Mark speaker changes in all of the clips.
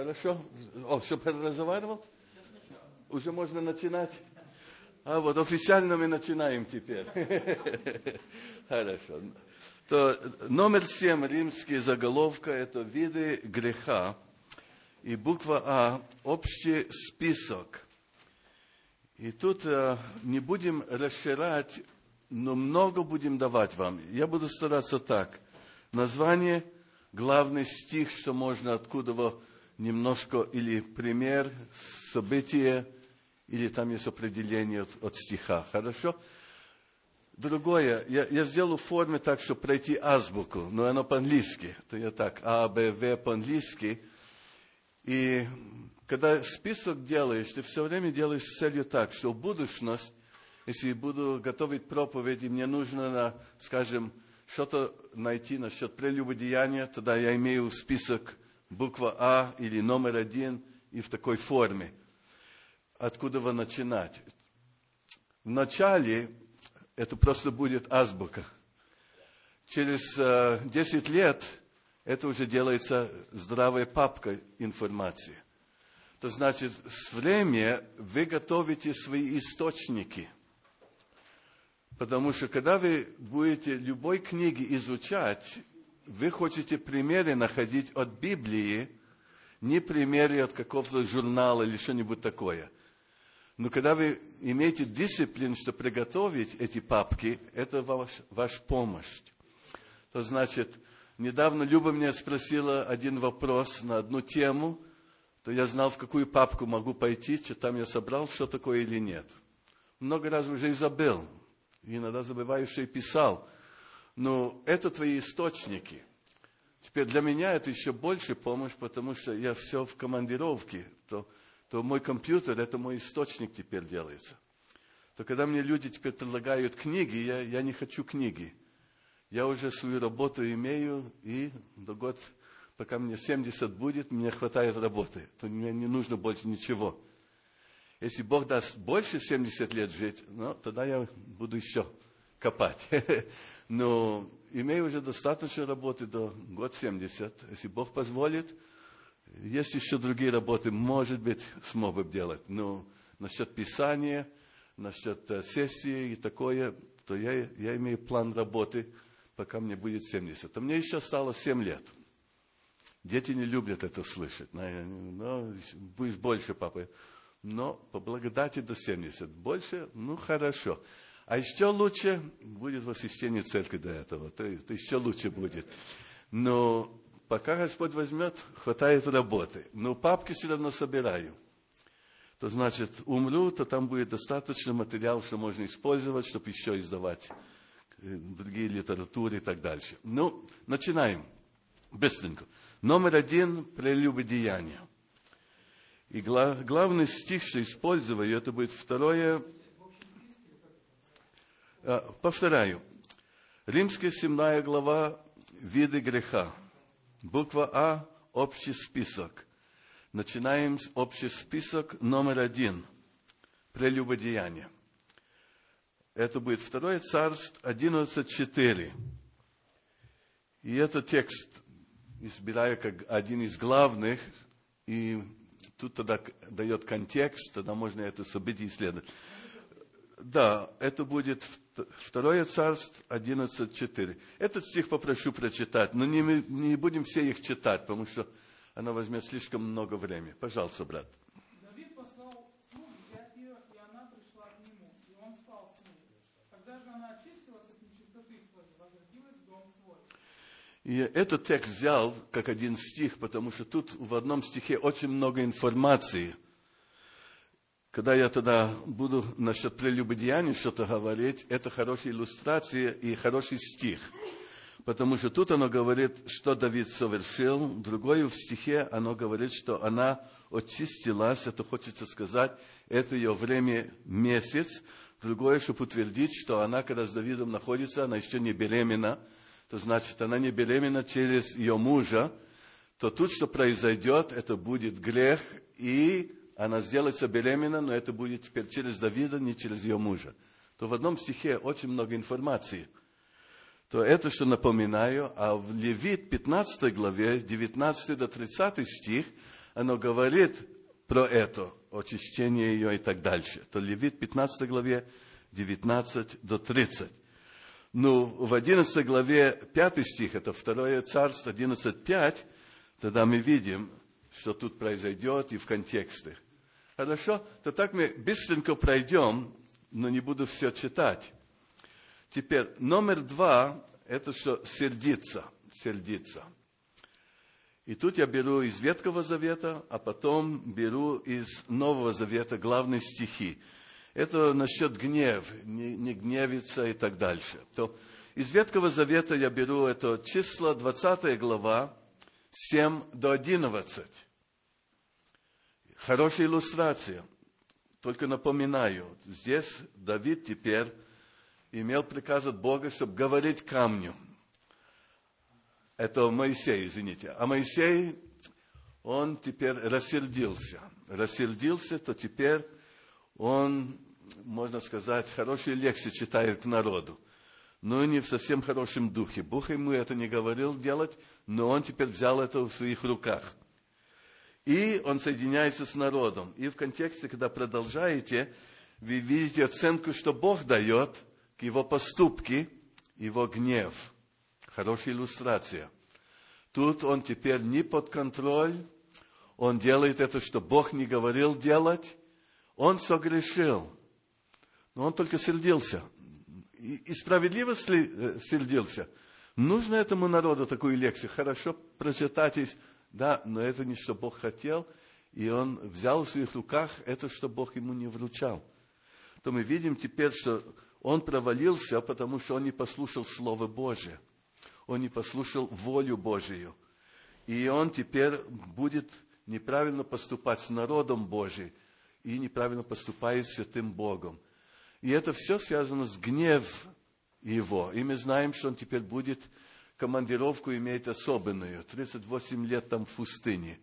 Speaker 1: Хорошо? Чтобы разговаривал? Уже можно начинать? Вот официально мы начинаем теперь. Хорошо. То номер 7 римский заголовка – это виды греха. И буква А – общий список. И тут не будем расширять, но много будем давать вам. Я буду стараться так. Название, главный стих, что можно откуда немножко, или пример, событие, или там есть определение от стиха. Хорошо? Другое, я сделаю в форме так, чтобы пройти азбуку, но оно по-английски. То я так, А, Б, В по-английски. И когда список делаешь, ты все время делаешь с целью так, что в будущность, если буду готовить проповедь, и мне нужно, скажем, что-то найти насчет прелюбодеяния, тогда я имею список буква А или номер 1 и в такой форме. Откуда вы начинать? Вначале это просто будет азбука. Через 10 лет это уже делается здравая папка информации. То значит, с временем вы готовите свои источники. Потому что когда вы будете любой книги изучать, вы хотите примеры находить от Библии, не примеры от какого-то журнала или что-нибудь такое. Но когда вы имеете дисциплину, чтобы приготовить эти папки, это ваша помощь. То значит, недавно Люба меня спросила один вопрос на одну тему, то я знал, в какую папку могу пойти, что там я собрал, что такое или нет. Много раз уже и забыл. Иногда забываю, что и писал. Но это твои источники. Теперь для меня это еще больше помощь, потому что я все в командировке. То мой компьютер, это мой источник теперь делается. То когда мне люди теперь предлагают книги, я не хочу книги. Я уже свою работу имею, и до года, пока мне 70 будет, мне хватает работы. То мне не нужно больше ничего. Если Бог даст больше 70 лет жить, тогда я буду еще копать. Но имею уже достаточно работы до года 70. Если Бог позволит, есть еще другие работы, может быть, смог бы делать. Но насчет писания, насчет сессии и такое, то я имею план работы, пока мне будет 70. А мне еще осталось 7 лет. Дети не любят это слышать. Но будешь больше, папа. Но по благодати до 70. Больше, хорошо. А еще лучше будет восхищение церкви до этого. То еще лучше будет. Но пока Господь возьмет, хватает работы. Но папки все равно собираю. То значит, умру, то там будет достаточно материала, что можно использовать, чтобы еще издавать другие литературы и так дальше. Начинаем. Быстренько. Номер 1 – прелюбодеяние. И главный стих, что использую, это будет второе. Повторяю. Римская 7 глава, виды греха. Буква А, общий список. Начинаем с общий список номер 1. Прелюбодеяние. Это будет 2 Царств 11:4. И этот текст избираю как один из главных, и тут тогда дает контекст, тогда можно это событие исследовать. Да, это будет 2 Царств 11:4. Этот стих попрошу прочитать, но не будем все их читать, потому что она возьмет слишком много времени. Пожалуйста, брат.
Speaker 2: Давид послал слуг взять ее, и она пришла к нему, и он спал с ней. Когда же она очистилась от нечистоты своей, возвратилась в дом свой.
Speaker 1: И этот текст взял как один стих, потому что тут в одном стихе очень много информации. Когда я тогда буду насчет прелюбодеяния что-то говорить, это хорошая иллюстрация и хороший стих. Потому что тут оно говорит, что Давид совершил. Другое в стихе оно говорит, что она очистилась. Это хочется сказать, это ее время месяц. Другое, чтобы утвердить, что она, когда с Давидом находится, она еще не беременна. То значит, она не беременна через ее мужа. То тут, что произойдет, это будет грех. И она сделается беременна, но это будет теперь через Давида, не через ее мужа. То в одном стихе очень много информации. То это, что напоминаю, а в Левит 15 главе, 19 до 30 стих, оно говорит про это, очищение ее и так дальше. То Левит 15 главе 19 до 30. Ну, в 11 главе 5 стих, это 2 Царство 11:5, тогда мы видим, что тут произойдет и в контексте. Хорошо? То так мы быстренько пройдем, но не буду все читать. Теперь, номер 2, это что сердиться. И тут я беру из Ветхого Завета, а потом беру из Нового Завета главные стихи. Это насчет гнев, не гневиться и так дальше. То из Ветхого Завета я беру это числа 20 глава, 7 до 11. Хорошая иллюстрация. Только напоминаю, здесь Давид теперь имел приказ от Бога, чтобы говорить камню. Это Моисей, извините. А Моисей, он теперь рассердился. То теперь он, можно сказать, хорошие лекции читает к народу. Но не в совсем хорошем духе. Бог ему это не говорил делать, но он теперь взял это в своих руках. И он соединяется с народом. И в контексте, когда продолжаете, вы видите оценку, что Бог дает к его поступке, его гнев. Хорошая иллюстрация. Тут он теперь не под контроль. Он делает это, что Бог не говорил делать. Он согрешил. Но он только сердился. И справедливо сердился. Нужно этому народу такую лекцию. Хорошо прочитать. Да, но это не что Бог хотел. И он взял в своих руках это, что Бог ему не вручал. То мы видим теперь, что он провалился, потому что он не послушал Слово Божие. Он не послушал волю Божию. И он теперь будет неправильно поступать с народом Божиим. И неправильно поступает с святым Богом. И это все связано с гневом его. И мы знаем, что он теперь будет командировку иметь особенную. 38 лет там в пустыне.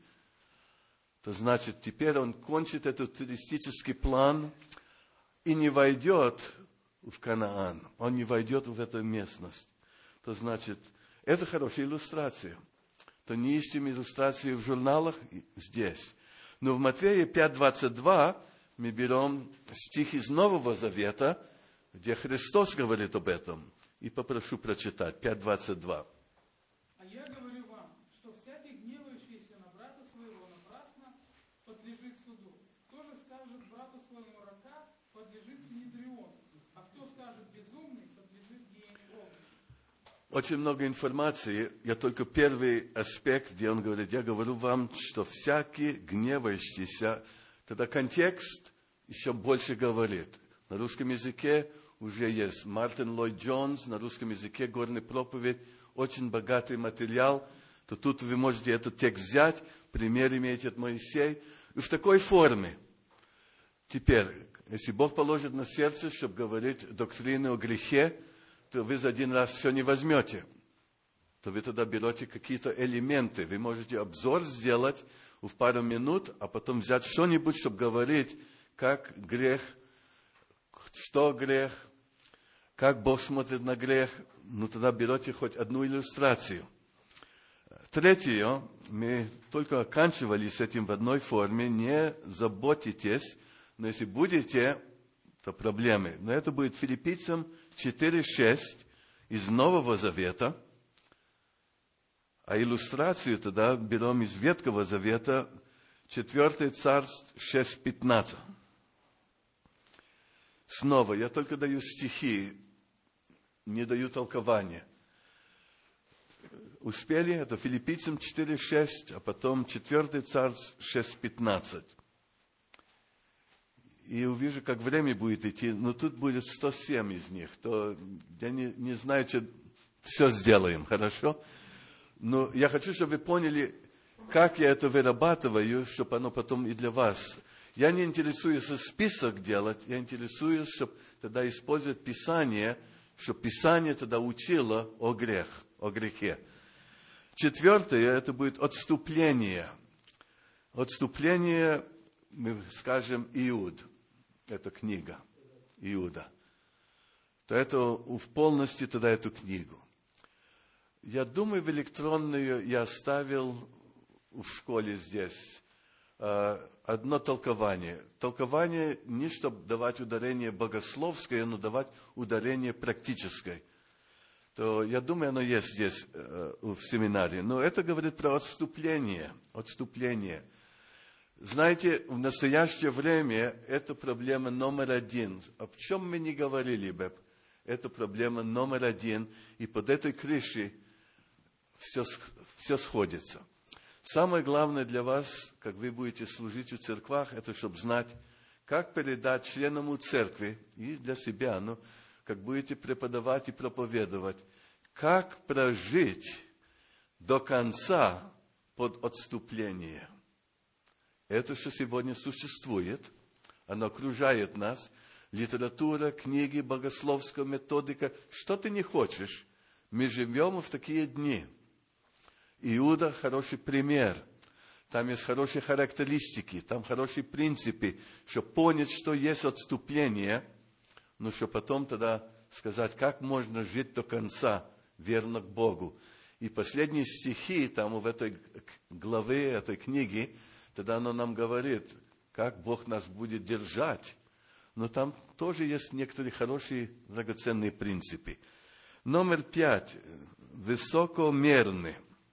Speaker 1: То значит, теперь он кончит этот туристический план и не войдет в Канаан. Он не войдет в эту местность. То значит, это хорошая иллюстрация. То не ищем иллюстрации в журналах здесь. Но в Матфея 5:22 мы берем стих из Нового Завета, где Христос говорит об этом. И попрошу прочитать 5:22.
Speaker 2: А я говорю вам, что всякий гневающийся на брата своего напрасно подлежит суду. Кто же скажет брату своему рака, подлежит Синедриону. А кто скажет безумный, подлежит гиене огненной.
Speaker 1: Очень много информации. Я только первый аспект, где он говорит, я говорю вам, что всякий гневающийся, тогда контекст еще больше говорит. На русском языке уже есть Мартин Ллойд Джонс, на русском языке «Горная проповедь», очень богатый материал. То тут вы можете этот текст взять, пример имеете от Моисея, и в такой форме. Теперь, если Бог положит на сердце, чтобы говорить доктрину о грехе, то вы за один раз все не возьмете. То вы тогда берете какие-то элементы. Вы можете обзор сделать в пару минут, а потом взять что-нибудь, чтобы говорить, как грех, что грех, как Бог смотрит на грех. Ну, тогда берете хоть одну иллюстрацию. Третье, мы только оканчивали с этим в одной форме. Не заботитесь, но если будете, то проблемы. Но это будет Филиппийцам 4:6 из Нового Завета. А иллюстрацию тогда берем из Ветхого Завета, 4 Царств 6:15. Снова, я только даю стихи, не даю толкования. Успели? Это Филиппийцам 4:6, а потом 4 Царств 6:15. И увижу, как время будет идти, но тут будет 107 из них. То я не знаю, что все сделаем, хорошо? Но я хочу, чтобы вы поняли, как я это вырабатываю, чтобы оно потом и для вас. Я не интересуюсь список делать, я интересуюсь, чтобы тогда использовать Писание, чтобы Писание тогда учило о грехе. 4, это будет отступление. Отступление, мы скажем, Иуд. Это книга Иуда. То это в полности тогда эту книгу. Я думаю, в электронную я оставил в школе здесь одно толкование. Толкование не чтобы давать ударение богословское, но давать ударение практическое. То, я думаю, оно есть здесь в семинаре. Но это говорит про отступление. Отступление. Знаете, в настоящее время это проблема номер один. О чем мы не говорили бы, это проблема номер один. И под этой крышей все сходится. Самое главное для вас, как вы будете служить в церквах, это чтобы знать, как передать членам церкви и для себя, как будете преподавать и проповедовать, как прожить до конца под отступление. Это, что сегодня существует, оно окружает нас. Литература, книги, богословская методика. Что ты не хочешь? Мы живем в такие дни. Иуда – хороший пример. Там есть хорошие характеристики, там хорошие принципы, чтобы понять, что есть отступление, но чтобы потом тогда сказать, как можно жить до конца верно к Богу. И последние стихи там в этой главе, этой книги, тогда оно нам говорит, как Бог нас будет держать. Но там тоже есть некоторые хорошие, драгоценные принципы. Номер 5. Высокомерный.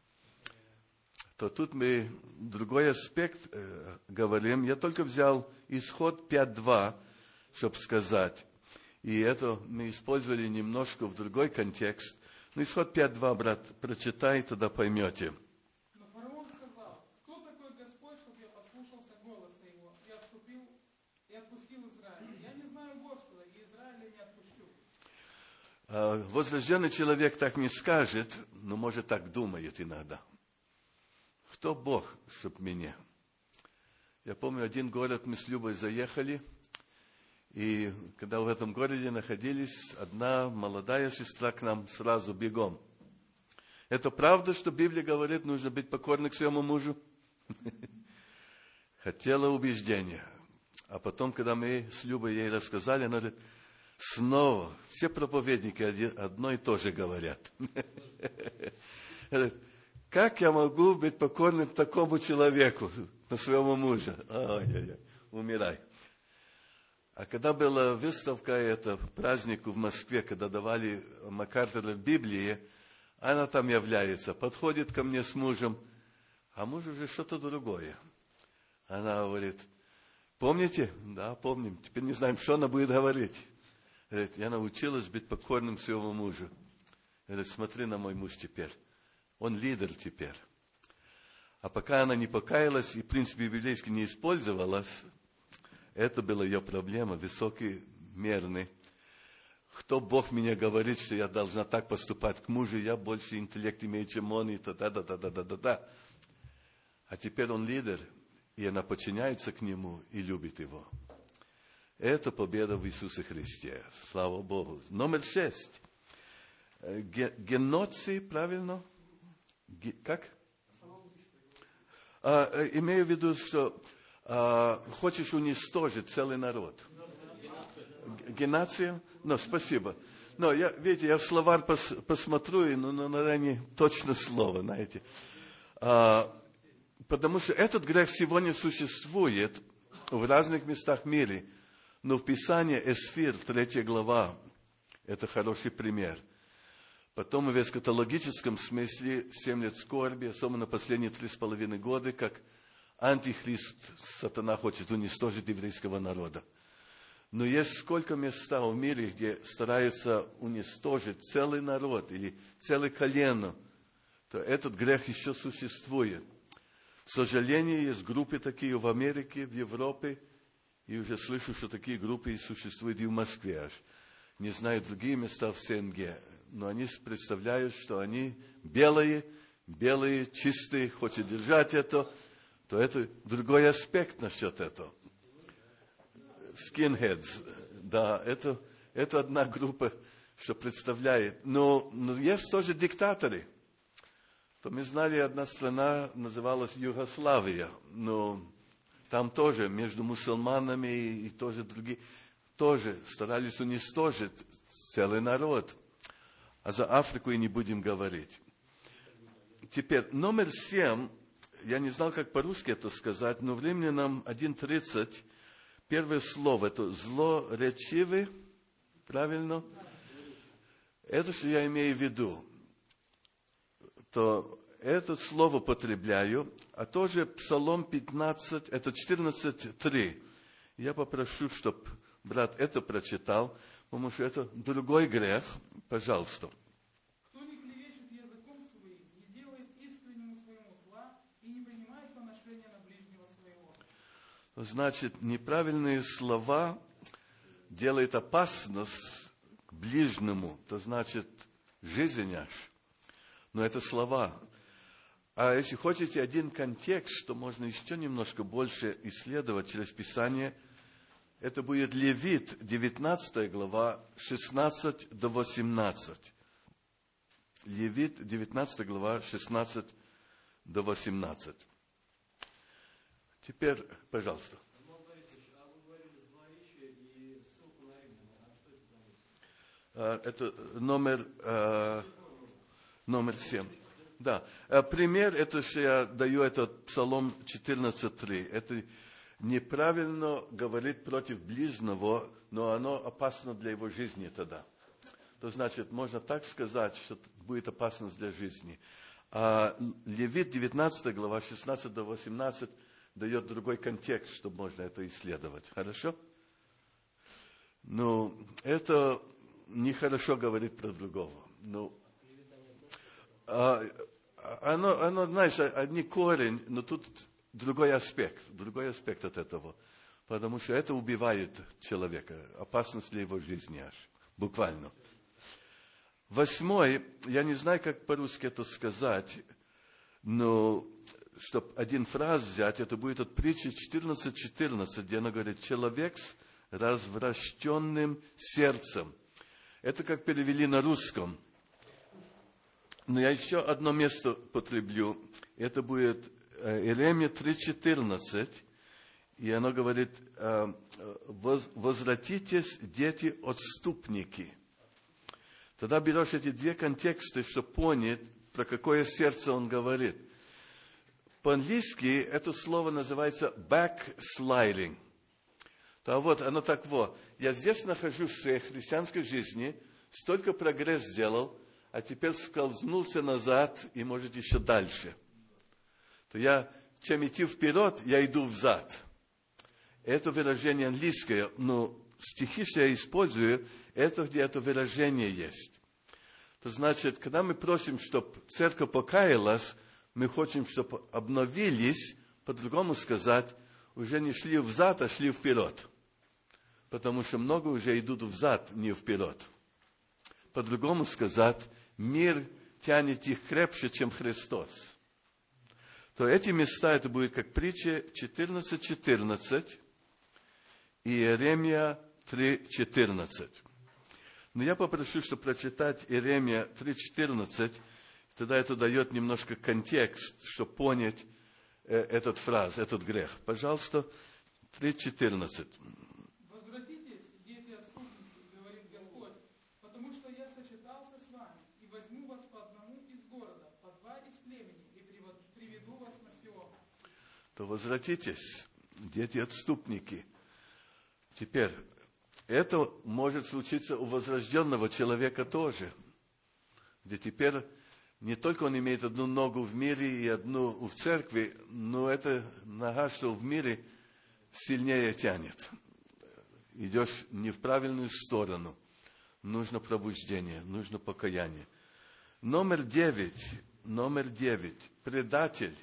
Speaker 1: То тут мы другой аспект говорим. Я только взял Исход 5.2, чтобы сказать. И это мы использовали немножко в другой контекст. Но Исход 5.2, брат, прочитай, тогда поймете.
Speaker 2: Но фараон сказал, кто такой Господь, чтобы я послушался голоса его и отступил и отпустил Израиля? Я не знаю Господа, и Израиля не отпущу.
Speaker 1: Возрожденный человек так не скажет, но может так думает иногда. Кто Бог, чтоб меня? Я помню, один город мы с Любой заехали, и когда в этом городе находились, одна молодая сестра к нам сразу бегом. Это правда, что Библия говорит, нужно быть покорным к своему мужу? Хотела убеждения. А потом, когда мы с Любой ей рассказали, она говорит, снова, все проповедники одно и то же говорят. Как я могу быть покорным такому человеку, на своему мужу? Ой-ой-ой, умирай. А когда была выставка, это праздник в Москве, когда давали МакАртура Библии, она там является, подходит ко мне с мужем, а муж уже что-то другое. Она говорит, помните? Да, помним. Теперь не знаем, что она будет говорить. Говорит, я научилась быть покорным своему мужу. Говорит, смотри на мой муж теперь. Он лидер теперь. А пока она не покаялась и принцип библейский не использовалась, это была ее проблема, высокий, мерный. Кто Бог мне говорит, что я должна так поступать к мужу, я больше интеллект имею, чем он, и да. А теперь он лидер, и она подчиняется к нему и любит его. Это победа в Иисусе Христе. Слава Богу. Номер 6. Геноцид, правильно? Как? Имею в виду, что хочешь уничтожить целый народ. Геноцид? Ну, спасибо. Но видите, я в словарь посмотрю, но наверное, не точно слово, знаете. Потому что этот грех сегодня существует в разных местах в мире. Но в Писании Эсфир, 3 глава, это хороший пример. Потом в эсхатологическом смысле 7 лет скорби, особенно последние 3,5 года, как антихрист, сатана хочет уничтожить еврейского народа. Но есть сколько места в мире, где стараются уничтожить целый народ или целое колено, то этот грех еще существует. К сожалению, есть группы такие в Америке, в Европе, и уже слышу, что такие группы существуют и в Москве аж. Не знаю другие места в СНГ. Но они представляют, что они белые, чистые, хотят держать это, то это другой аспект насчет этого. Skinheads, да, это одна группа, что представляет. Но есть тоже диктаторы. То мы знали, одна страна называлась Югославия, но там тоже между мусульманами и тоже другие, тоже старались уничтожить целый народ. А за Африку и не будем говорить. Теперь, номер 7, я не знал, как по-русски это сказать, но в Римлянам 1:30 первое слово, это злоречивый, правильно? Это, что я имею в виду, то это слово потребляю, а тоже Псалом 15, это 14:3. Я попрошу, чтобы брат это прочитал, потому что это другой грех. Пожалуйста.
Speaker 2: Кто не клевещет языком своим, не делает искреннему своему зла и не принимает поношения на ближнего своего.
Speaker 1: Значит, неправильные слова делают опасность к ближнему. Это значит, жизнь аж. Но это слова. А если хотите один контекст, что можно еще немножко больше исследовать через Писание, это будет Левит, 19 глава, 16 до 18. Левит, 19 глава, 16 до 18. Теперь, пожалуйста. Это номер 7. Да. Пример, это что я даю, это Псалом 14:3. Это неправильно говорит против ближнего, но оно опасно для его жизни тогда. То значит, можно так сказать, что будет опасность для жизни. А Левит, 19 глава, 16 до 18, дает другой контекст, чтобы можно это исследовать. Хорошо? Ну, это нехорошо говорить про другого. Ну, оно, знаешь, одни корень, но тут другой аспект от этого. Потому что это убивает человека, опасность для его жизни аж, буквально. 8, я не знаю, как по-русски это сказать, но чтобы один фраз взять, это будет от притчи 14:14, где она говорит, человек с развращенным сердцем. Это как перевели на русском. Но я еще одно место потреблю. Это будет Иеремия 3:14. И оно говорит, возвратитесь, дети, отступники. Тогда берешь эти две контексты, чтобы понять, про какое сердце он говорит. По-английски это слово называется backsliding. То вот, оно так вот. Я здесь нахожусь в своей христианской жизни, столько прогресс сделал, а теперь скользнулся назад и, может, еще дальше. То я, чем идти вперед, я иду взад. Это выражение английское, но стихи, что я использую, это где это выражение есть. То значит, когда мы просим, чтобы церковь покаялась, мы хотим, чтобы обновились, по-другому сказать, уже не шли взад, а шли вперед. Потому что много уже идут взад, не вперед. По-другому сказать, мир тянет их крепче, чем Христос. То эти места, это будет как притча 14:14 и Иеремия 3:14. Но я попрошу, чтобы прочитать Иеремия 3:14, тогда это дает немножко контекст, чтобы понять этот фраз, этот грех. Пожалуйста, 3:14.
Speaker 2: Возвратитесь, дети отступники, говорит Господь, потому что я сочетался с вами, и возьму вас по одному из города, по два из племени, и приведу вас на Сион.
Speaker 1: То возвратитесь, дети отступники. Теперь, это может случиться у возрожденного человека тоже, где теперь не только он имеет одну ногу в мире и одну в церкви, но эта нога, что в мире, сильнее тянет. Идешь не в правильную сторону. Нужно пробуждение, нужно покаяние. Номер 9. Предатель.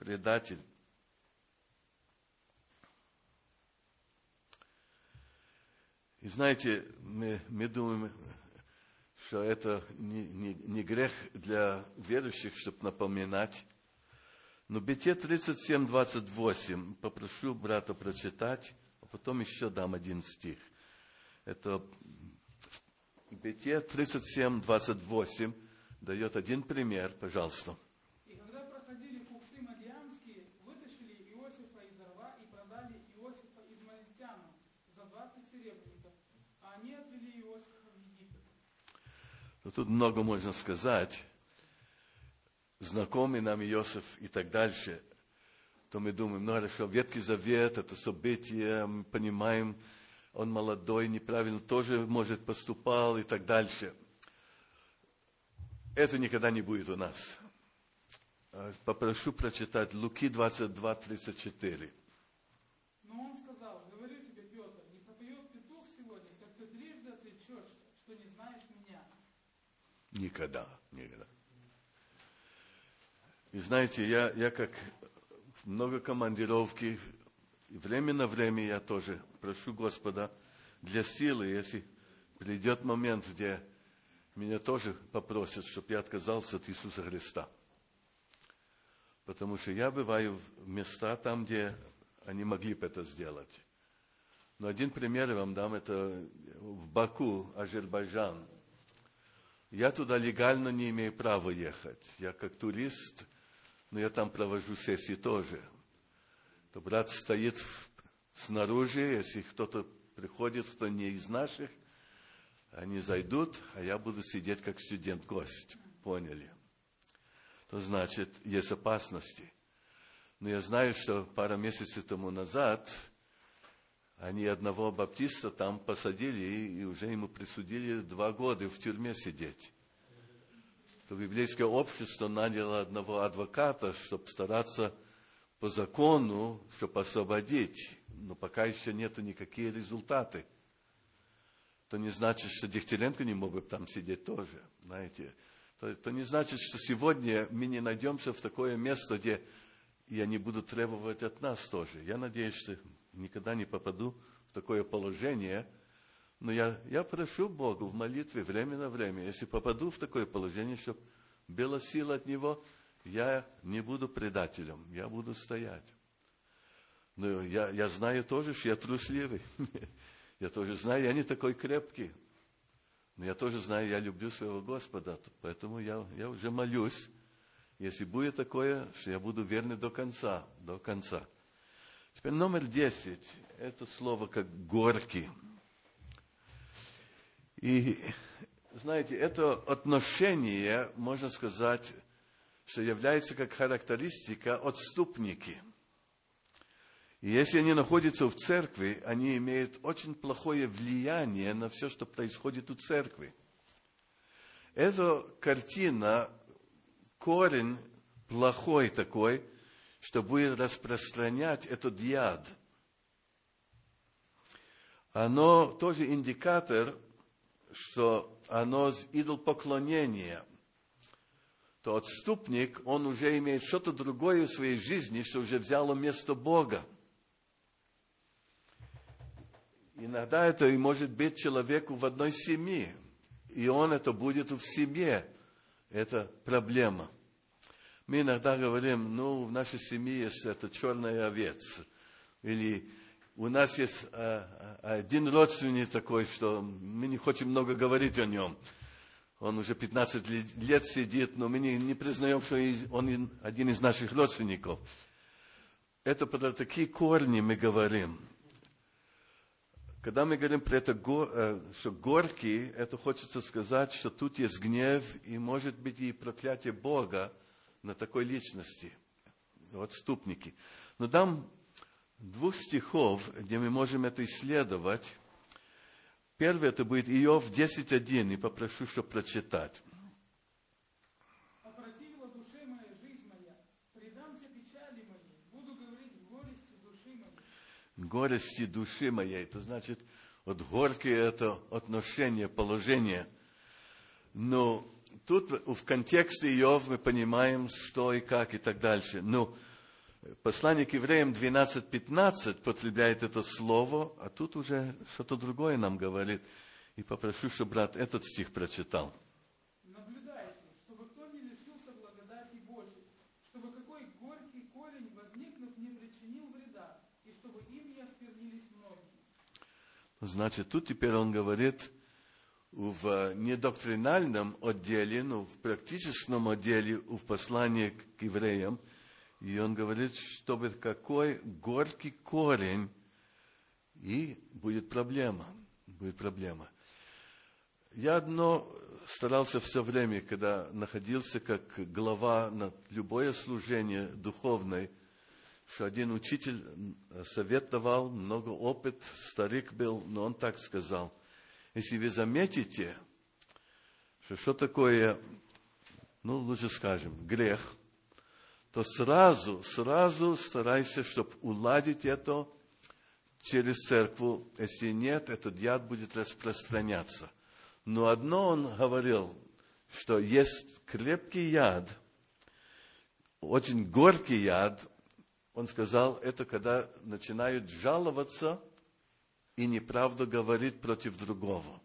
Speaker 1: И знаете, мы думаем, что это не грех для верующих, чтобы напоминать. Но Бытие 37:28, попрошу брата прочитать, а потом еще дам один стих. Это Бытие 37:28 дает один пример, пожалуйста.
Speaker 2: И когда проходили купцы мадиамские, вытащили Иосифа из рва и продали Иосифа измаильтянам за 20 серебряников, а они отвели Иосифа в Египет.
Speaker 1: Тут много можно сказать. Знакомый нам Иосиф и так дальше. то мы думаем, ну хорошо, Ветхий Завет, это событие, мы понимаем, он молодой, неправильно тоже, может, поступал и так дальше. Это никогда не будет у нас. Попрошу прочитать Луки 22:34.
Speaker 2: Но он сказал: говорю тебе, Петр, не пропоет петух сегодня, как ты трижды отречешься, что не знаешь меня.
Speaker 1: Никогда. И знаете, я как много командировки, и время на время я тоже прошу Господа для силы, если придет момент, где меня тоже попросят, чтобы я отказался от Иисуса Христа. Потому что я бываю в места там, где они могли бы это сделать. Но один пример я вам дам, это в Баку, Азербайджан. Я туда легально не имею права ехать. Я как турист, но я там провожу сессии тоже. То брат стоит снаружи, если кто-то приходит, кто не из наших, они зайдут, а я буду сидеть как студент-гость. Поняли? То значит, есть опасности. Но я знаю, что пару месяцев тому назад они одного баптиста там посадили, и уже ему присудили 2 года в тюрьме сидеть. То библейское общество наняло одного адвоката, чтобы стараться по закону, чтобы освободить. Но пока еще нету никаких результатов. То не значит, что Дегтяренко не мог бы там сидеть тоже, знаете. То не значит, что сегодня мы не найдемся в такое место, где и они будут требовать от нас тоже. Я надеюсь, что никогда не попаду в такое положение, но я прошу Бога в молитве время на время, если попаду в такое положение, чтобы была сила от Него, я не буду предателем, я буду стоять. Но я знаю тоже, что я трусливый. Я тоже знаю, я не такой крепкий. Но я тоже знаю, я люблю своего Господа. Поэтому я уже молюсь, если будет такое, что я буду верный до конца. До конца. Теперь номер 10. Это слово как горький. И, знаете, это отношение, можно сказать, что является как характеристика отступники. И если они находятся в церкви, они имеют очень плохое влияние на все, что происходит у церкви. Эта картина, корень плохой такой, что будет распространять этот яд. Оно тоже индикатор, что оно идолопоклонение. То отступник, он уже имеет что-то другое в своей жизни, что уже взяло место Бога. Иногда это и может быть человеку в одной семье, и он это будет в семье. Это проблема. Мы иногда говорим, в нашей семье есть это черный овец. Или у нас есть один родственник такой, что мы не хотим много говорить о нем. Он уже 15 лет сидит, но мы не признаем, что он один из наших родственников. Это про такие корни мы говорим. Когда мы говорим про это, что горький, это хочется сказать, что тут есть гнев и, может быть, и проклятие Бога на такой личности, отступники. Но дам 2 стихов, где мы можем это исследовать. Первый это будет Иов 10:1, и попрошу, чтобы прочитать.
Speaker 2: «Опротивила душе моей жизнь моя, предамся печали моей, буду говорить горести души моей».
Speaker 1: Горести души моей, это значит, вот горькое это отношение, положение. Но тут в контексте Иов мы понимаем, что и как и так дальше. Но послание к евреям 12:15 потребляет это слово, а тут уже что-то другое нам говорит. И попрошу, чтобы брат этот стих прочитал.
Speaker 2: «Наблюдайте, чтобы кто не лишился благодати Божьей, чтобы какой горький корень, возникнув, не причинил вреда, и чтобы им не осквернились многие».
Speaker 1: Значит, тут теперь он говорит в недоктринальном отделе, но в практическом отделе в послании к евреям. И он говорит, чтобы какой горький корень, и будет проблема. Будет проблема. Я одно старался все время, когда находился как глава на любое служение духовное, что один учитель совет давал, много опыт, старик был, но он так сказал: если вы заметите, что такое, лучше скажем, грех, то сразу старайся, чтобы уладить это через церковь. Если нет, этот яд будет распространяться. Но одно он говорил, что есть крепкий яд, очень горький яд. Он сказал, это когда начинают жаловаться и неправду говорить против другого.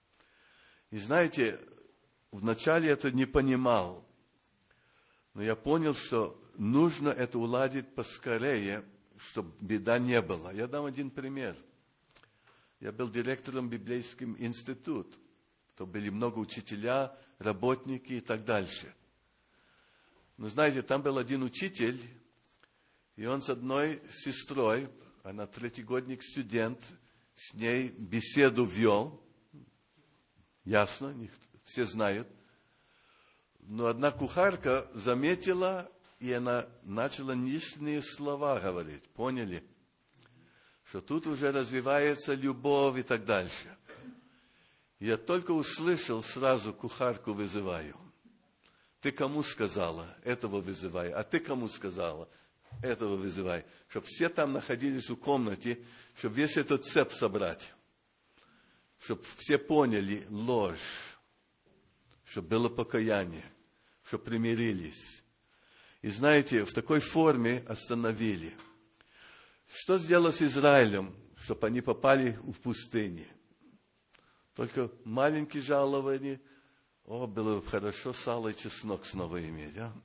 Speaker 1: И знаете, вначале это не понимал, но я понял, что нужно это уладить поскорее, чтобы беда не было. Я дам один пример. Я был директором библейского института. То были много учителя, работники и так дальше. Но знаете, там был один учитель, и он с одной сестрой, она третьегодник студент, с ней беседу вел. Ясно, все знают. Но одна кухарка заметила, и она начала лишние слова говорить. Поняли? Что тут уже развивается любовь и так дальше. Я только услышал, сразу кухарку вызываю. Ты кому сказала? Этого вызывай. А ты кому сказала? Этого вызывай. Чтобы все там находились в комнате, чтобы весь этот цепь собрать. Чтобы все поняли ложь. Чтобы было покаяние. Чтобы примирились. И знаете, в такой форме остановили. Что сделал с Израилем, чтобы они попали в пустыню? Только маленькие жалования. Было бы хорошо сало и чеснок снова иметь. А?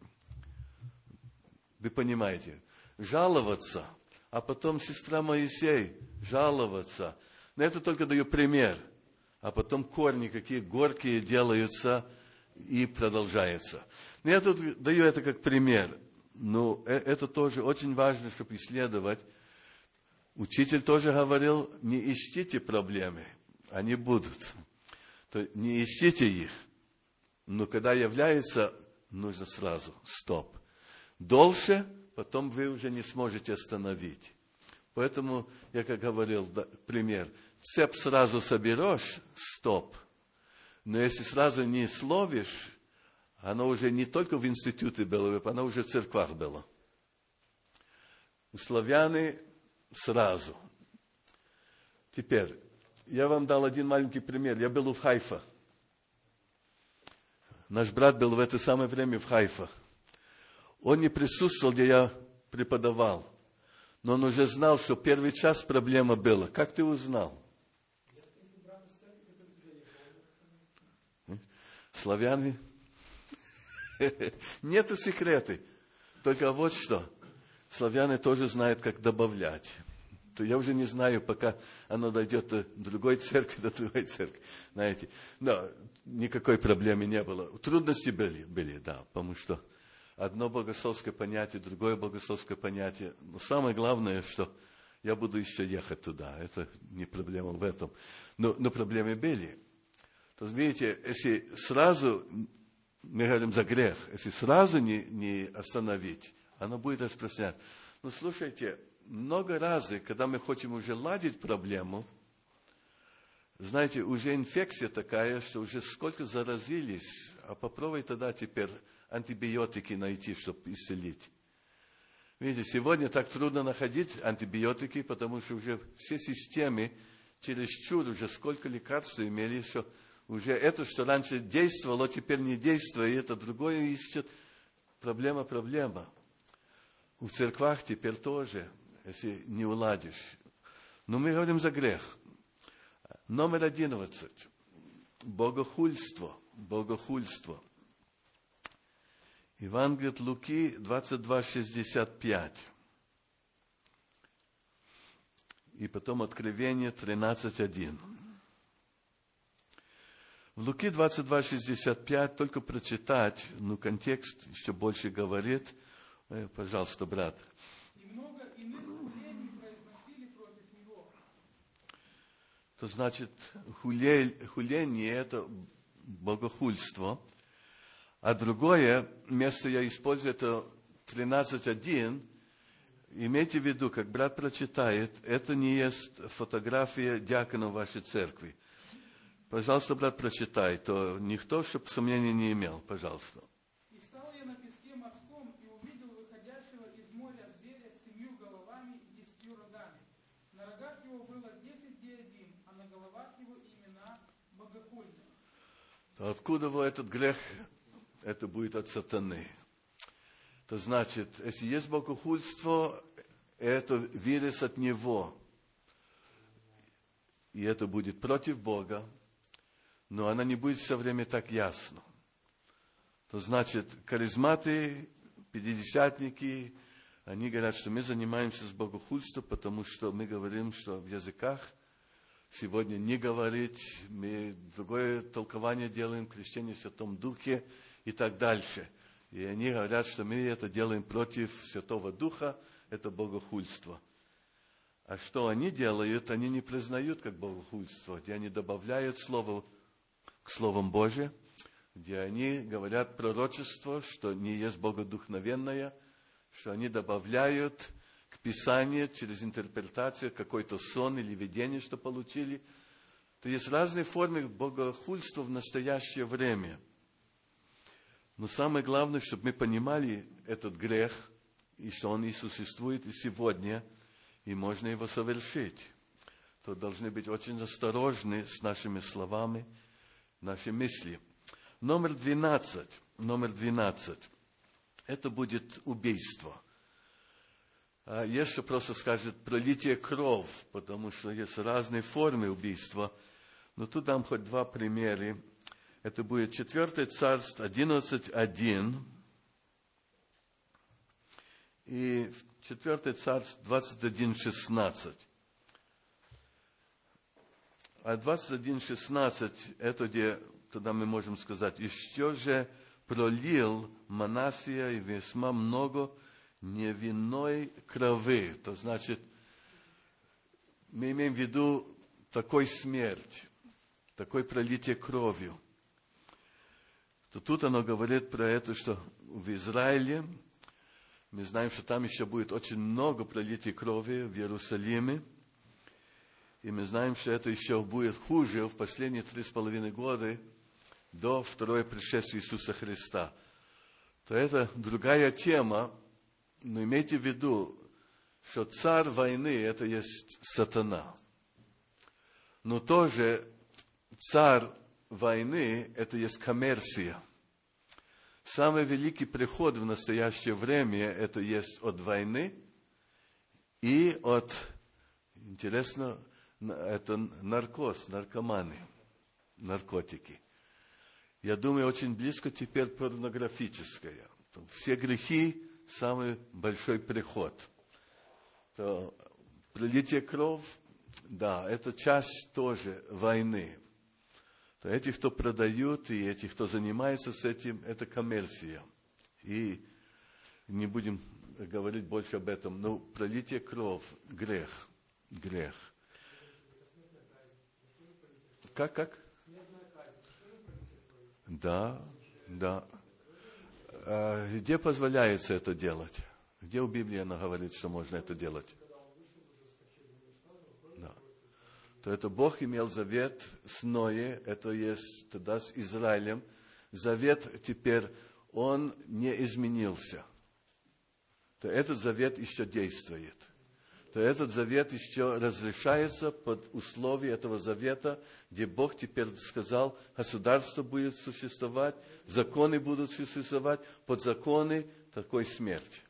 Speaker 1: Вы понимаете? Жаловаться. А потом сестра Моисей жаловаться. Но это только даю пример. А потом корни какие горькие делаются и продолжается. Но я тут даю это как пример. Но это тоже очень важно, чтобы исследовать. Учитель тоже говорил, не ищите проблемы. Они будут. То не ищите их. Но когда является, нужно сразу. Стоп. Дольше, потом вы уже не сможете остановить. Поэтому, я как говорил, пример. Цепь сразу соберешь, стоп. Но если сразу не словишь, оно уже не только в институте было, оно уже в церквах было. У славяне сразу. Теперь, я вам дал один маленький пример. Я был в Хайфа. Наш брат был в это самое время в Хайфа. Он не присутствовал, где я преподавал. Но он уже знал, что первый час проблема была. Как ты узнал? Славяне? Нету секрета. Только вот что. Славяне тоже знают, как добавлять. То я уже не знаю, пока оно дойдет до другой церкви, до другой церкви. Знаете, но никакой проблемы не было. Трудности были, да, потому что одно богословское понятие, другое богословское понятие. Но самое главное, что я буду еще ехать туда. Это не проблема в этом. Но проблемы были. То есть, видите, если сразу, мы говорим за грех, если сразу не остановить, оно будет распространяться. Но слушайте, много раз, когда мы хотим уже ладить проблему, знаете, уже инфекция такая, что уже сколько заразились, а попробуй тогда теперь антибиотики найти, чтобы исцелить. Видите, сегодня так трудно находить антибиотики, потому что уже все системы чересчур, уже сколько лекарств имели, что уже это, что раньше действовало, теперь не действует, и это другое ищет. Проблема. В церквах теперь тоже, если не уладишь. Но мы говорим за грех. Номер 11. Богохульство. Евангелие от Луки 22:65. И потом Откровение 13:1. В Луки 22:65 только прочитать, но контекст еще больше говорит. Пожалуйста, брат.
Speaker 2: И много иных хулений произносили против него.
Speaker 1: То значит, хуление – это богохульство. А другое место я использую, это 13:1. имейте в виду, как брат прочитает, это не есть фотография диакона вашей церкви. Пожалуйста, брат, прочитай, то никто, чтобы сомнений не имел, пожалуйста.
Speaker 2: «И стал я на песке морском, и увидел выходящего из моря зверя с 7 головами и 10 рогами. На рогах его было 10 диадим, а на головах его имена богохульные».
Speaker 1: То откуда во этот грех? Это будет от сатаны. То значит, если есть богохульство, это вирус от него. И это будет против Бога, но она не будет все время так ясно. То значит, харизматы, пятидесятники, они говорят, что мы занимаемся с богохульством, потому что мы говорим, что в языках сегодня не говорить, мы другое толкование делаем, крещение в Святом Духе и так дальше. И они говорят, что мы это делаем против Святого Духа, это богохульство. А что они делают, они не признают как богохульство, где они добавляют слово к Словам Божьим, где они говорят пророчество, что не есть богодухновенное, что они добавляют к Писанию через интерпретацию какой-то сон или видение, что получили. То есть разные формы богохульства в настоящее время. Но самое главное, чтобы мы понимали этот грех, и что он и существует и сегодня, и можно его совершить. То должны быть очень осторожны с нашими словами, нашими мыслями. Номер 12. Это будет убийство. А если просто скажет пролитие крови, потому что есть разные формы убийства. Но тут дам хоть два примера. Это будет 4 Царств 11:1 и 4 Царств 21:16. А 21:16 это где тогда мы можем сказать, еще же пролил Манассия и весьма много невинной крови. То значит, мы имеем в виду такой смерть, такое пролитие кровью. То тут оно говорит про это, что в Израиле, мы знаем, что там еще будет очень много пролития крови в Иерусалиме. И мы знаем, что это еще будет хуже в последние 3,5 года до второго пришествия Иисуса Христа. То это другая тема, но имейте в виду, что царь войны – это есть сатана. Но тоже царь войны – это есть коммерция. Самый великий приход в настоящее время – это есть от войны и от, интересно, это наркоманы, наркотики. Я думаю, очень близко теперь порнографическое. Все грехи – самый большой приход. То пролитие крови, да, это часть тоже войны. То эти, кто продают, и эти, кто занимается с этим, это коммерция. И не будем говорить больше об этом, но пролитие крови – грех. Как? Да. Где позволяется это делать? Где в Библии она говорит, что можно это делать? Да. То это Бог имел завет с Ноем, это есть тогда с Израилем. Завет теперь, он не изменился. То этот завет еще действует. То этот завет еще разрешается под условия этого завета, где Бог теперь сказал, государство будет существовать, законы будут существовать, под законы такой смерть.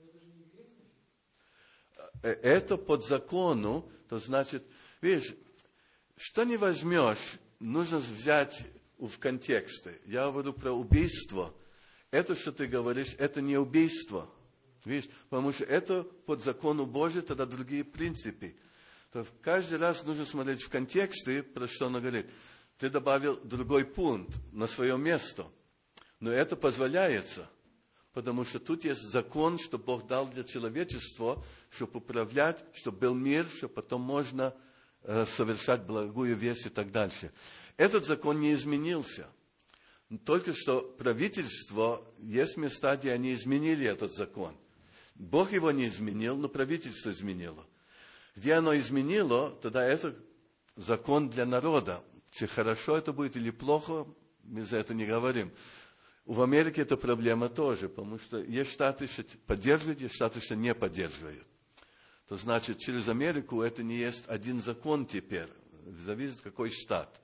Speaker 1: Это под закону, то значит, видишь, что не возьмешь, нужно взять в контексте. Я говорю про убийство. Это, что ты говоришь, это не убийство. Видишь, потому что это под закону Божию, тогда другие принципы. То каждый раз нужно смотреть в контексте, про что он говорит. Ты добавил другой пункт на свое место. Но это позволяется, потому что тут есть закон, что Бог дал для человечества, чтобы управлять, чтобы был мир, чтобы потом можно совершать благую весть и так дальше. Этот закон не изменился. Только что правительство, есть места, где они изменили этот закон. Бог его не изменил, но правительство изменило. Где оно изменило, тогда это закон для народа. Чи хорошо это будет или плохо, мы за это не говорим. В Америке это проблема тоже, потому что есть штаты, что поддерживают, есть штаты, что не поддерживают. То значит, через Америку это не есть один закон теперь, зависит какой штат.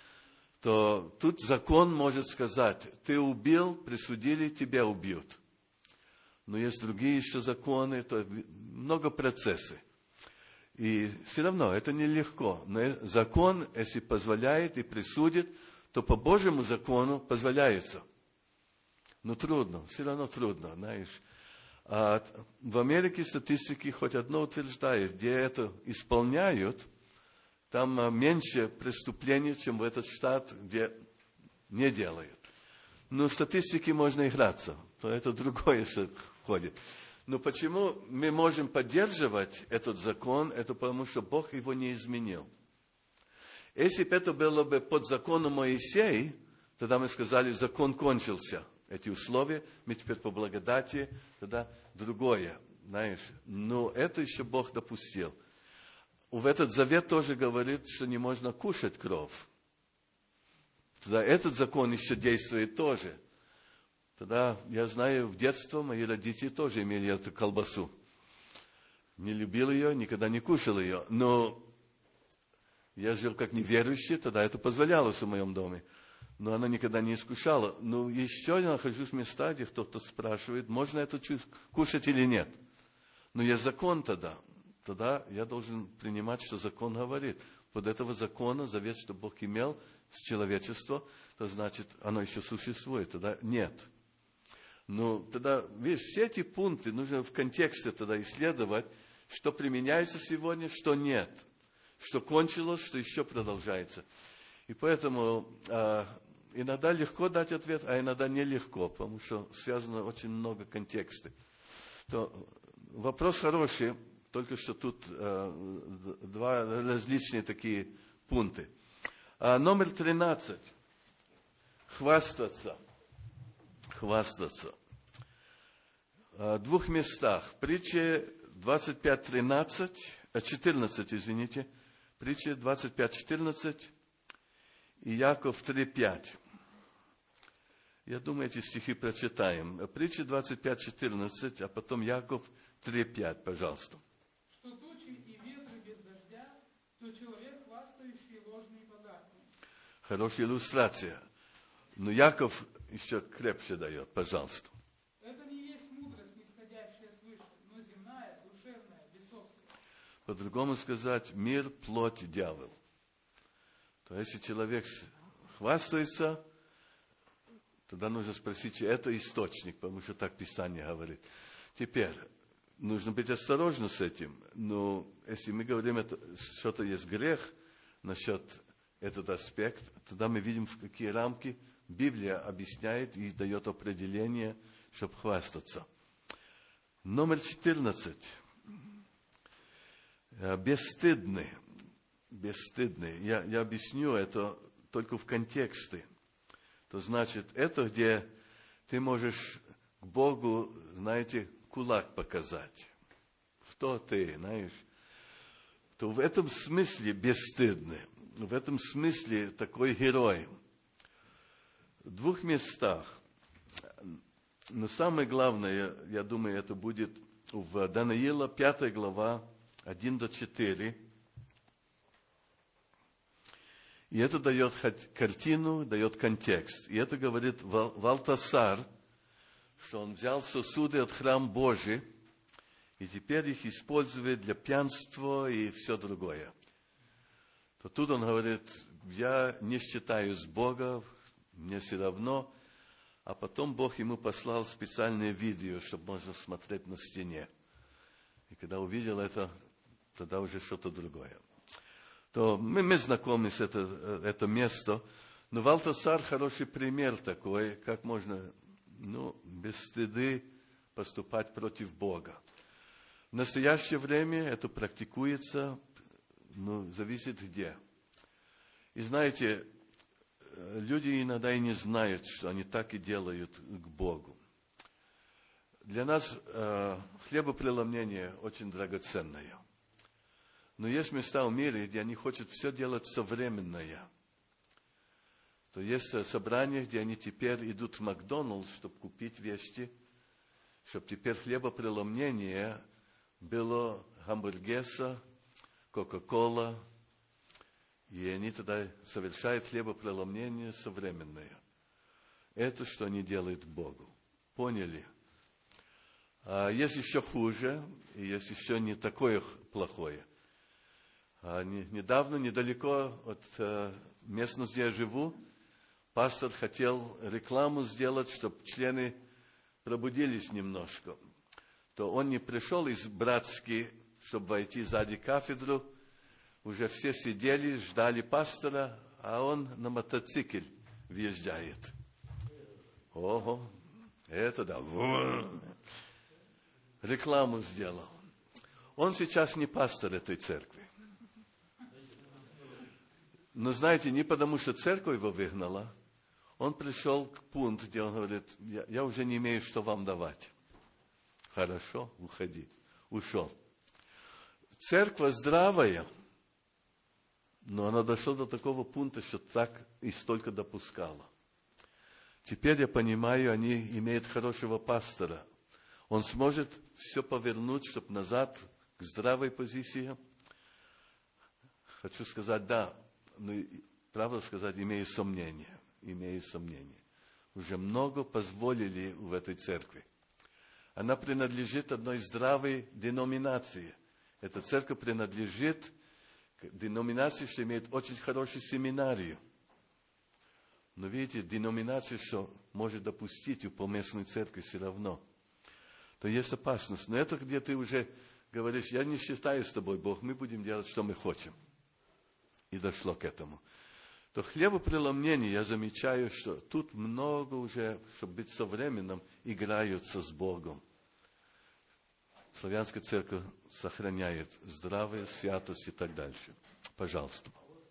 Speaker 1: То тут закон может сказать, ты убил, присудили, тебя убьют. Но есть другие еще законы, то много процессов. И все равно это нелегко. Но закон, если позволяет и присудит, то по Божьему закону позволяется. Но трудно, все равно трудно, знаешь. А в Америке статистики хоть одно утверждает, где это исполняют, там меньше преступлений, чем в этот штат, где не делают. Но в статистике можно играться, то это другое, что входит. Но почему мы можем поддерживать этот закон, это потому что Бог его не изменил. Если бы это было бы под законом Моисея, тогда мы сказали, закон кончился. Эти условия, мы теперь по благодати, тогда другое, знаешь. Но это еще Бог допустил. В этот завет тоже говорит, что не можно кушать кровь. Тогда этот закон еще действует тоже. Тогда, я знаю, в детстве мои родители тоже имели эту колбасу. Не любил ее, никогда не кушал ее. Но я жил как неверующий, тогда это позволялось в моем доме. Но она никогда не искушала. Но еще я нахожусь в местах, где кто-то спрашивает, можно это кушать или нет. Но есть закон тогда. Тогда я должен принимать, что закон говорит. Под этого закона, завет, что Бог имел с человечеством, то значит, оно еще существует. Тогда нет. Но тогда, видишь, все эти пункты нужно в контексте тогда исследовать, что применяется сегодня, что нет. Что кончилось, что еще продолжается. И поэтому иногда легко дать ответ, а иногда нелегко, потому что связано очень много контекстов. То вопрос хороший, только что тут два различные такие пункты. Номер 13. Хвастаться. Хвастаться. В двух местах. Притча 14, извините. Притча 25:14 и Яков 3:5. Я думаю, эти стихи прочитаем. Притча 25:14, а потом Яков 3:5, пожалуйста.
Speaker 2: Что тучи и ветры без дождя, то человек, хвастающий ложными подарками.
Speaker 1: Хорошая иллюстрация. Но Яков еще крепче дает, пожалуйста.
Speaker 2: Это не есть мудрость, нисходящая свыше, но земная, душевная, бесовская.
Speaker 1: По-другому сказать, мир, плоть, дьявол. То если человек хвастается, тогда нужно спросить, это источник, потому что так Писание говорит. Теперь, нужно быть осторожным с этим. Но если мы говорим, это что-то есть грех насчет этот аспект, тогда мы видим, в какие рамки Библия объясняет и дает определение, чтобы хвастаться. Номер 14. Бесстыдный. Бесстыдный. Я объясню это только в контексте. То значит, это где ты можешь к Богу, знаете, кулак показать. Кто ты, знаешь? То в этом смысле бесстыдный. В этом смысле такой герой. В двух местах. Но самое главное, я думаю, это будет в Даниила 5 глава 1-4. И это дает картину, дает контекст. И это говорит Валтасар, что он взял сосуды от храма Божий, и теперь их использует для пьянства и все другое. То тут он говорит, я не считаюсь Бога, мне все равно. А потом Бог ему послал специальное видео, чтобы можно смотреть на стене. И когда увидел это, тогда уже что-то другое. То мы знакомы с это место. Но Валтасар хороший пример такой, как можно без стыды поступать против Бога. В настоящее время это практикуется, но зависит где. И знаете, люди иногда и не знают, что они так и делают к Богу. Для нас хлебопреломление очень драгоценное. Но есть места в мире, где они хотят все делать современное. То есть собрания, где они теперь идут в Макдональдс, чтобы купить вещи, чтобы теперь хлебопреломление было гамбургеса, Кока-Кола, и они тогда совершают хлебопреломление современное. Это что они делают Богу. Поняли? А есть еще хуже, и есть еще не такое плохое. Недавно, недалеко от местности, где я живу, пастор хотел рекламу сделать, чтобы члены пробудились немножко. То он не пришел из братски, чтобы войти сзади кафедру. Уже все сидели, ждали пастора, а он на мотоцикле въезжает. Ого, это да. Рекламу сделал. Он сейчас не пастор этой церкви. Но знаете, не потому что церковь его выгнала, он пришел к пункту, где он говорит, я уже не имею, что вам давать. Хорошо, уходи. Ушел. Церковь здравая, но она дошла до такого пункта, что так и столько допускала. Теперь я понимаю, они имеют хорошего пастора. Он сможет все повернуть, чтобы назад к здравой позиции. Хочу сказать, да, но правда сказать, имею сомнения. Уже много позволили в этой церкви. Она принадлежит одной здравой деноминации. Эта церковь принадлежит к деноминации, что имеет очень хорошую семинарию. Но видите, деноминация, что может допустить у поместной церкви все равно. То есть опасность. Но это где ты уже говоришь, я не считаю с тобой, Бог, мы будем делать, что мы хотим. И дошло к этому. То хлебопреломление, я замечаю, что тут много уже, чтобы быть современным, играются с Богом. Славянская церковь сохраняет здравие, святость и так дальше. Пожалуйста.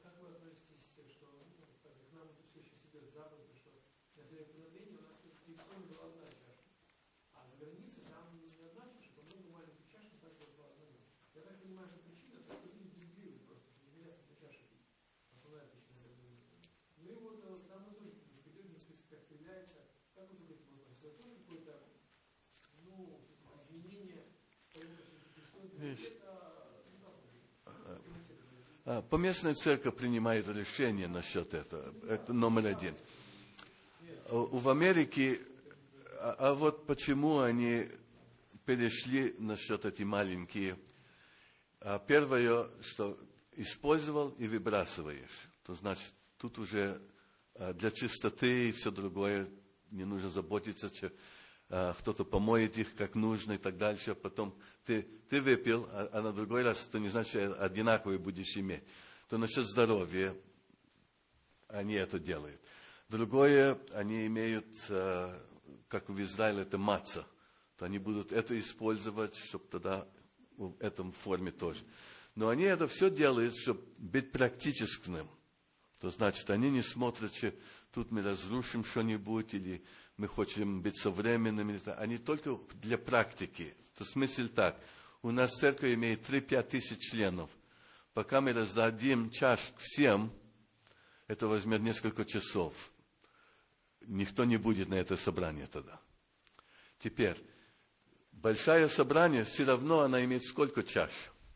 Speaker 1: Поместная церковь принимает решение насчет этого. Это номер один. В Америке, вот почему они перешли насчет эти маленькие. Первое, что использовал и выбрасываешь. То значит, тут уже для чистоты и все другое не нужно заботиться, кто-то помоет их как нужно и так дальше. Потом ты выпил, а на другой раз ты не знаешь, что одинаковые будешь иметь. То насчет здоровья они это делают. Другое, они имеют, как в Израиле, это маца. То они будут это использовать, чтобы тогда в этом форме тоже. Но они это все делают, чтобы быть практическим. То значит, они не смотрят, что тут мы разрушим что-нибудь, или мы хотим быть современными. Они только для практики. То смысл так. У нас церковь имеет 3-5 тысяч членов. Пока мы раздадим чаш всем, это возьмет несколько часов. Никто не будет на это собрание тогда. Теперь, большое собрание, все равно она имеет сколько чаш?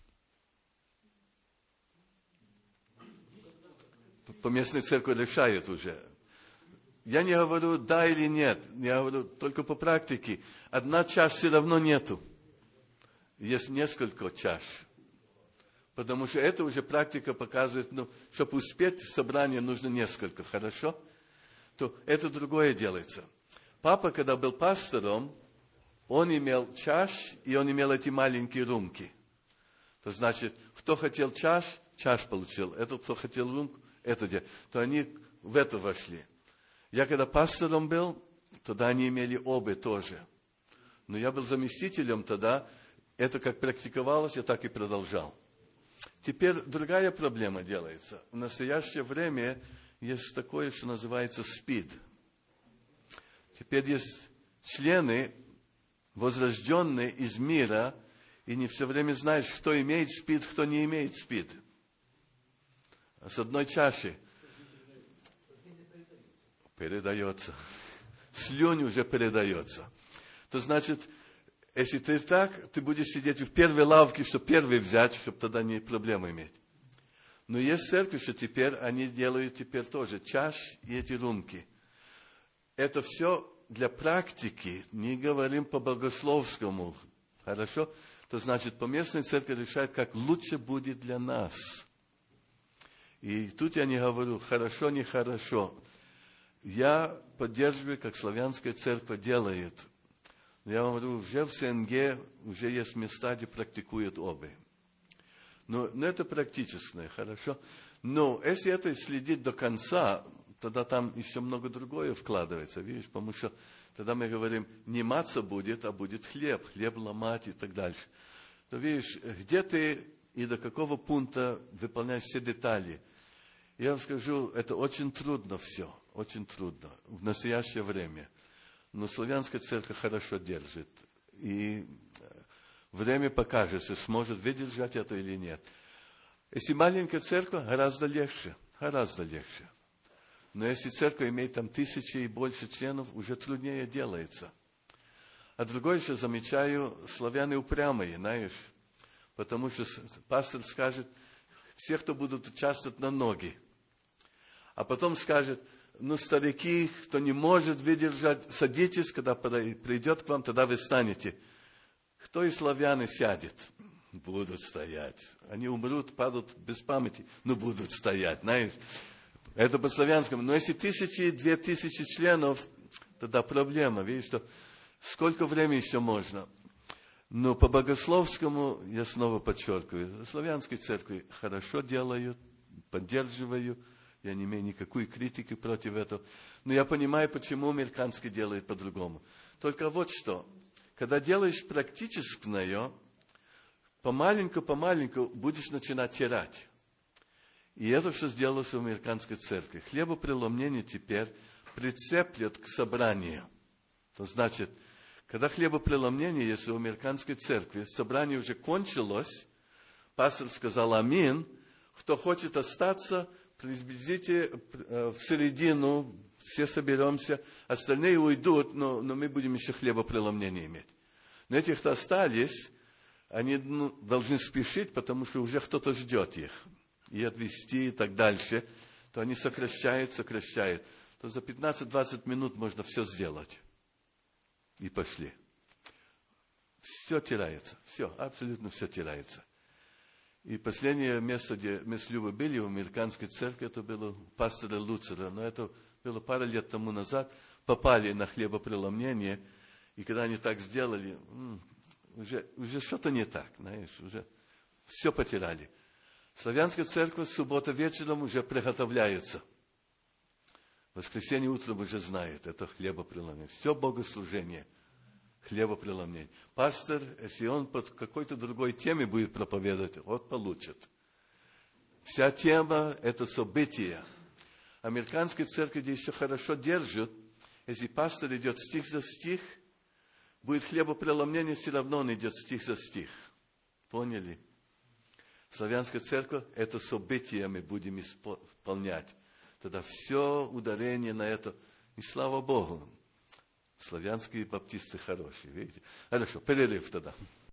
Speaker 1: По местной церкви решают уже. Я не говорю да или нет, я говорю только по практике. Одна чаш все равно нету. Есть несколько чаш. Потому что это уже практика показывает, чтобы успеть в собрание нужно несколько, хорошо? То это другое делается. Папа, когда был пастором, он имел чаш, и он имел эти маленькие рюмки. То значит, кто хотел чаш получил. Этот, кто хотел рюмку, это делал. То они в это вошли. Я когда пастором был, тогда они имели оба тоже. Но я был заместителем тогда. Это как практиковалось, я так и продолжал. Теперь другая проблема делается. В настоящее время есть такое, что называется СПИД. Теперь есть члены возрожденный из мира, и не все время знаешь, кто имеет СПИД, кто не имеет СПИД. А с одной чаши передается. Слюнь уже передается. То значит, если ты так, ты будешь сидеть в первой лавке, чтобы первый взять, чтобы тогда не проблемы иметь. Но есть церковь, что теперь они делают теперь тоже чаш и эти рюмки. Это все для практики, не говорим по богословскому. Хорошо? То значит, поместная церковь решает, как лучше будет для нас. И тут я не говорю, хорошо, нехорошо. Я поддерживаю, как славянская церковь делает. Я вам говорю, уже в СНГ уже есть места, где практикуют обе. Но это практическое, хорошо. Но если это следить до конца, тогда там еще много другое вкладывается, видишь, потому что тогда мы говорим, не маца будет, а будет хлеб ломать и так дальше. То видишь, где ты и до какого пункта выполняешь все детали. Я вам скажу, это очень трудно все, очень трудно в настоящее время. Но славянская церковь хорошо держит. И время покажет, сможет выдержать это или нет. Если маленькая церковь, гораздо легче. Но если церковь имеет там 1000 и больше членов, уже труднее делается. А другое еще замечаю, славяне упрямые, знаешь. Потому что пастор скажет, все, кто будут участвовать на ноги. А потом скажет, старики, кто не может выдержать, садитесь, когда придет к вам, тогда вы станете. Кто из славян сядет? Будут стоять. Они умрут, падут без памяти, но будут стоять, знаешь. Это по-славянскому. Но если 1000-2000 членов, тогда проблема. Видишь, что сколько времени еще можно? Но по богословскому, я снова подчеркиваю, славянские церкви хорошо делают, поддерживаю. Я не имею никакой критики против этого. Но я понимаю, почему американские делают по-другому. Только вот что. Когда делаешь практическое, помаленьку будешь начинать терять. И это что сделалось в американской церкви. Хлебопреломление теперь прицеплят к собранию. То значит, когда хлебопреломление есть в американской церкви, собрание уже кончилось, пастор сказал аминь, кто хочет остаться, приведите в середину, все соберемся, остальные уйдут, но мы будем еще хлебопреломление иметь. Но эти, кто остались, они должны спешить, потому что уже кто-то ждет их. И отвезти и так дальше. То они сокращают. То за 15-20 минут можно все сделать. И пошли. Все теряется. Все, абсолютно все теряется. И последнее место, где мы с Любой были, в американской церкви, это было пастора Луцера. Но это было пару лет тому назад. Попали на хлебопреломление. И когда они так сделали, уже что-то не так, знаешь, уже все потеряли. Славянская церковь суббота вечером уже приготовляется. Воскресенье утром уже знает, это хлебопреломление. Все богослужение, хлебопреломление. Пастор, если он под какой-то другой теме будет проповедовать, вот получит. Вся тема – это события. Американская церковь, где еще хорошо держат, если пастор идет стих за стих, будет хлебопреломление, все равно он идет стих за стих. Поняли? Славянская церковь – это события мы будем исполнять. Тогда все ударение на это. И слава Богу, славянские баптисты хорошие, видите? Хорошо, перерыв тогда.